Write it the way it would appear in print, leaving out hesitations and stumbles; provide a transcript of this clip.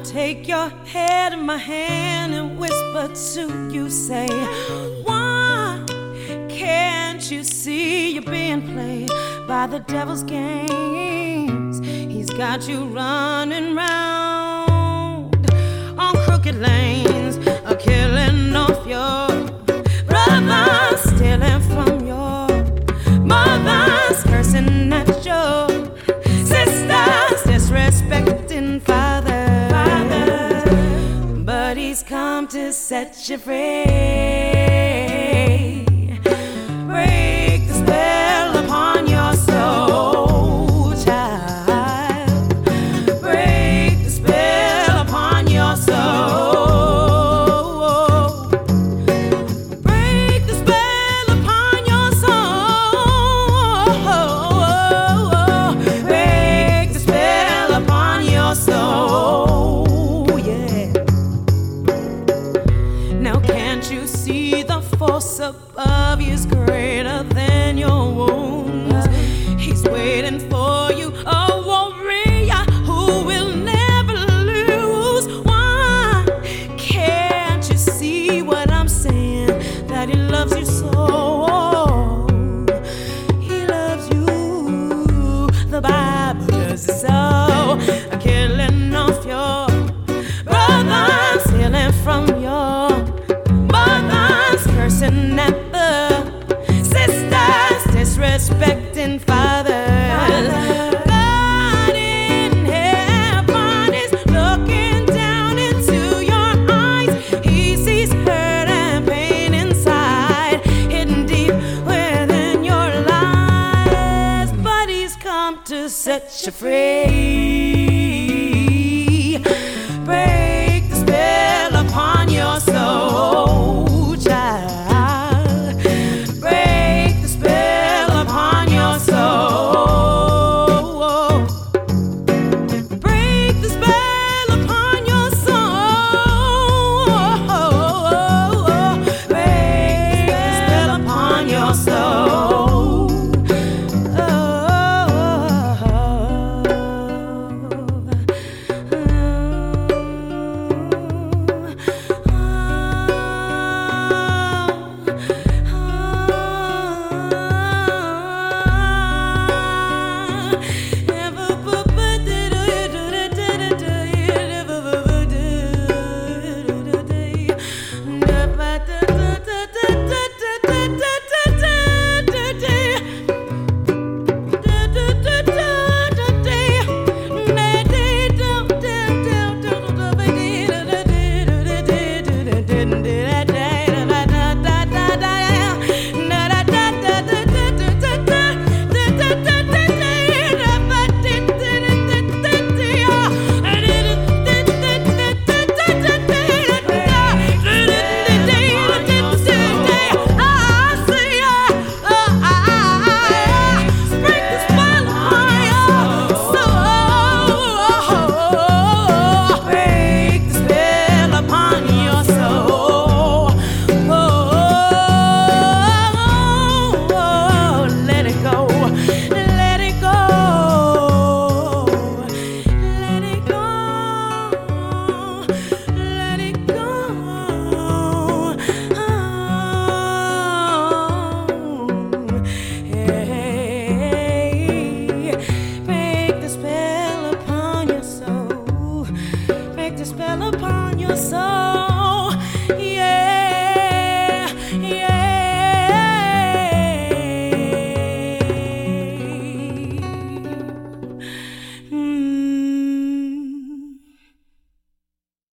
take your head in my hand and whisper to you, say, why can't you see you're being played by the devil's games? He's got you running round on crooked lanes, killing off your brothers, stealing from your mothers, cursing at your sisters, disrespecting fathers. But he's come to set you free. Break the spell upon your soul, child. Break the spell upon your soul. Break the spell upon your soul. Break the spell upon your soul, yeah. Now can't you see the force above you is greater than your wounds? He's waiting for you, a warrior who will never lose. Why can't you see what I'm saying? That he loves you so. He loves you. The Bible does it so. Killing off your brothers, stealing from your mothers, cursing at the sisters, disrespecting fathers. God in heaven is looking down into your eyes. He sees hurt and pain inside, hidden deep within your lies. But he's come to set you free. Break the spell upon your soul, child. Break the spell upon your soul. Break the spell upon your soul. Break the spell upon your soul. Break the spell upon your soul.